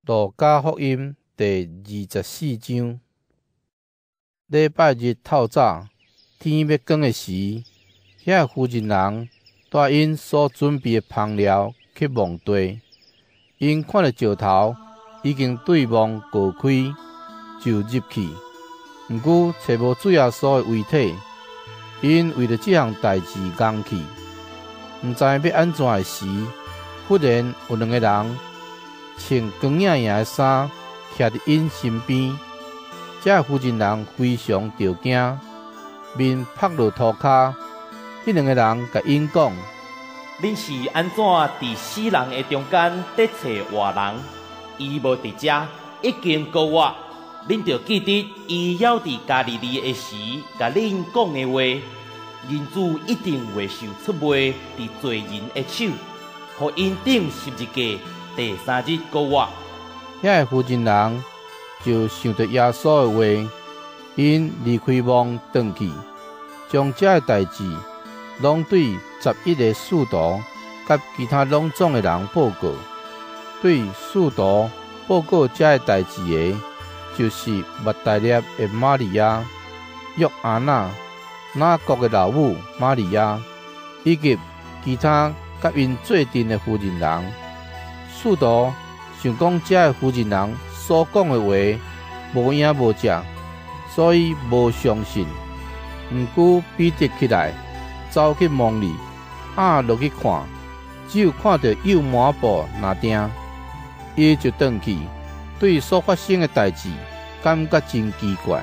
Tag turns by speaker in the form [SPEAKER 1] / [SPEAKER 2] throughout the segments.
[SPEAKER 1] 路加福音第24章。礼拜日透早，天要光的时，遐妇人人带因所准备的香料去墓地。因看到石头已经对墓过开，就入去。毋过找无主耶稣的遗体，因为了这项代志硬去。毋知要安怎的时，忽然有两个人穿光影影的衫，徛伫因身边。这妇人人非常着惊，面趴落涂骹。迄两个人甲因讲：
[SPEAKER 2] 恁是安怎伫死人的中间得找活人？伊无伫遮，已经5月。恁着记得伊要伫加利利的时，甲恁讲的话：人子一定会受出卖伫罪人的手，互因顶十字架。第3日5月。
[SPEAKER 1] 遐个妇人人就想到耶稣的话，因离开墓转去，将这个代志拢对11个使徒甲其他拢总的人报告。对使徒报告这个代志的，就是抹大拉的玛利亚、约安娜、雅各的老母玛利亚，以及其他甲因做阵的妇人人。使徒想讲这个妇人人所讲的话无影无迹，所以无相信。毋过彼得起来，走去墓里，落去看，只有看到有抹布拿钉，伊就转去，对所发生的代志感觉真奇怪。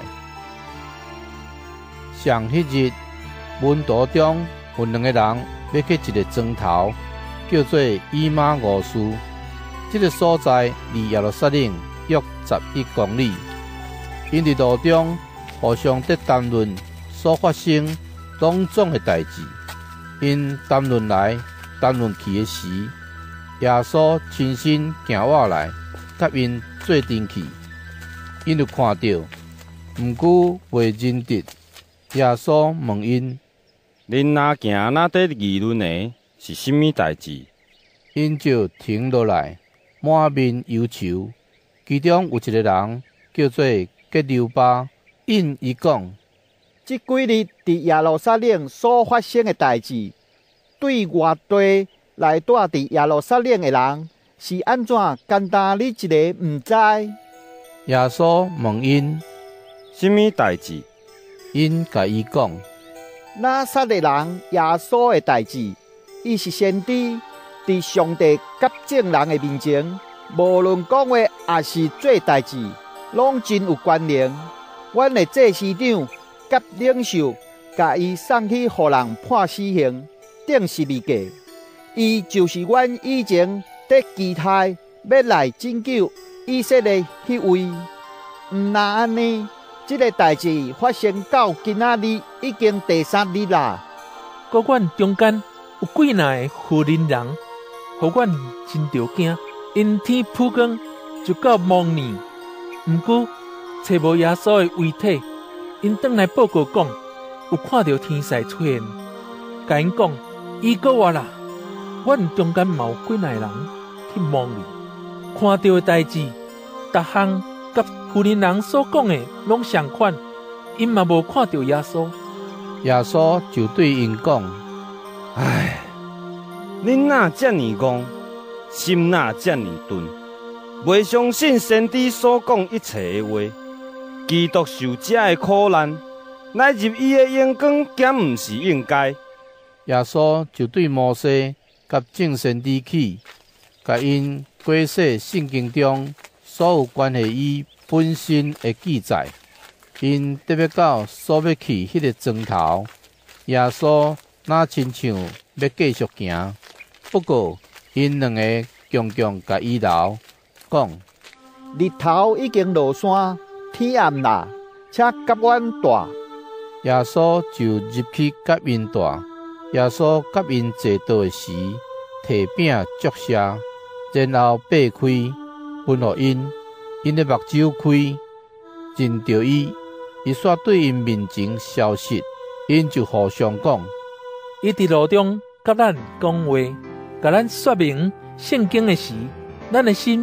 [SPEAKER 1] 上迄日，门徒中有两个人要去一个庄头，叫做以马五斯。这个所在离耶路撒冷约11公里。因伫路中互相在谈论所发生拢总的代志。因谈论来谈论去的时，耶稣亲身行过来，甲因做阵去。因就看到，毋过未认得。耶稣问因：
[SPEAKER 3] 恁若行那在议论的是甚物代志？
[SPEAKER 1] 因就停落来，满面忧愁。其中有一个人叫做革流巴，因伊讲：
[SPEAKER 4] 这几日伫耶路撒冷所发生的代志，对外地来住伫耶路撒冷的人是安怎？简单你一个毋知？
[SPEAKER 1] 耶稣问因：
[SPEAKER 3] 甚物代志？
[SPEAKER 1] 因甲伊讲：
[SPEAKER 4] 拿撒勒人耶稣的代志，伊是先知，伫上帝甲众人的面前，无论讲话也是做代志，拢真有关联。阮的祭司长甲领袖，甲伊送去互人判死刑，钉十字架。伊就是阮以前在期待要来拯救以色列迄位。毋那安尼，这个代志发生到今仔日已经第3日啦。
[SPEAKER 5] 搁阮中间有几若个妇人人，互阮真着惊。因天曝光就到墓里，毋过找无耶稣的遗体。因转来报告讲，有看到天使出现，甲因讲伊搁活啦。阮中间嘛有几若个人去墓里，看到的代志，逐项甲妇人人所讲的拢相款。因嘛无看到耶稣。
[SPEAKER 1] 耶稣就对因讲：
[SPEAKER 3] 唉，恁哪遮尔戆，心哪遮尔钝，袂相信先知所讲一切的话。基督受这的苦难，来入伊的阳光，减毋是应该。
[SPEAKER 1] 耶稣就对摩西甲众先知起，甲因解释圣经中所有关系伊本身的记载。因特别到所要去迄个庄头，耶稣哪亲像要继续行，不过因两个强强甲伊留，讲：
[SPEAKER 4] 日头已经落山，天暗啦，请甲阮住。
[SPEAKER 1] 耶稣就入去甲因住。耶稣甲因坐倒的时，摕饼祝谢，然后擘开，分予因。因的目睭开，认着伊。伊煞对因面前消失，因就互相讲：
[SPEAKER 5] 伊伫路中甲咱讲话，甲咱说明圣经的时，咱的心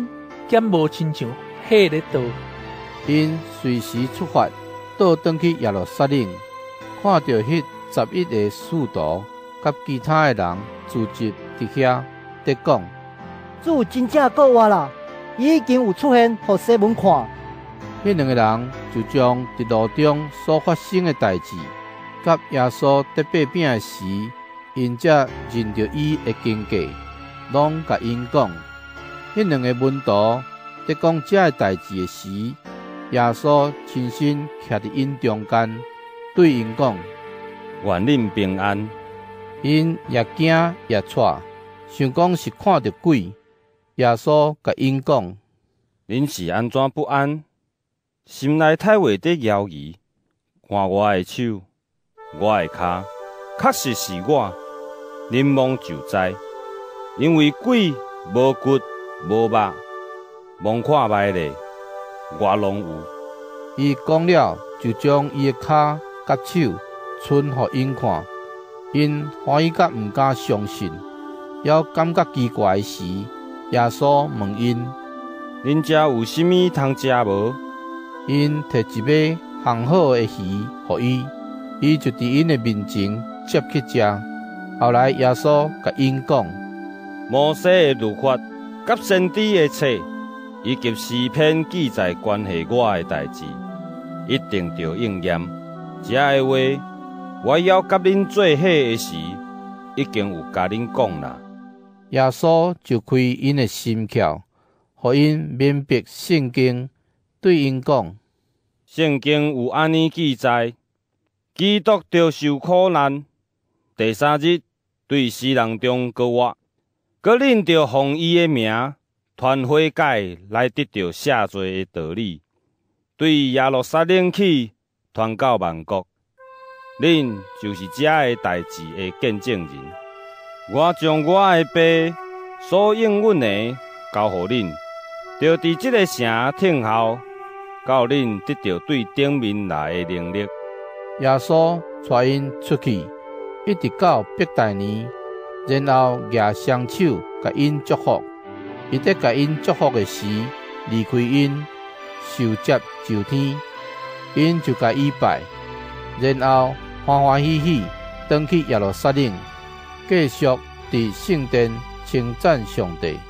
[SPEAKER 5] 减无亲像迄个道。
[SPEAKER 1] 因随时出发，倒转去耶路撒冷，看到迄11个使徒甲其他的人聚集伫遐，得讲：
[SPEAKER 6] 主真正过活啦，伊已经有出现，互西门看。
[SPEAKER 1] 迄2个人就将伫路中所发生的代志，甲耶稣得擘饼的时，因才认着伊的经过，拢甲因讲。迄2个门徒在讲这个代志的时，耶稣亲身徛伫因中间，对因讲：
[SPEAKER 3] 愿恁平安。
[SPEAKER 1] 因也惊也喘，想讲是看到鬼。耶稣甲因讲：
[SPEAKER 3] 恁是安怎不安？心内太袂得犹豫。看我的手，我的骹，确实是我。恁望就知，因为鬼无骨无肉，望看卖咧，我拢有。
[SPEAKER 1] 伊讲了，就将伊的骹甲手伸互因看。因欢喜甲毋敢相信，要感觉奇怪的时，耶稣问因：
[SPEAKER 3] 恁遮有甚物通食无？
[SPEAKER 1] 因摕一尾烘好的鱼互伊，伊就伫因的面前接去食。后来耶稣甲因讲：
[SPEAKER 3] 摩西的律法甲先知的册，以及诗篇记载关系我的代志，一定着应验。这个话，我要甲恁做伙的时，已经有甲恁讲啦。
[SPEAKER 1] 耶稣就开因的心窍，互因明白圣经，对因讲：
[SPEAKER 3] 圣经有安尼记载，基督着受苦难，第3日对死人中高活，搁恁着奉伊的名传悔改来得到赦罪的道理，对耶路撒冷去传到万国。恁就是这个代志的见证人。我将我的爸所应允的交予恁，就伫这个城听候，到恁得到对顶面来的能力。
[SPEAKER 1] 耶稣带因出去，一直到伯大尼，然后举双手甲因祝福。伊在甲因祝福的时，离开因，受接就天。因就甲伊拜，然后欢欢喜喜返去耶路撒冷，继续伫圣殿称赞上帝。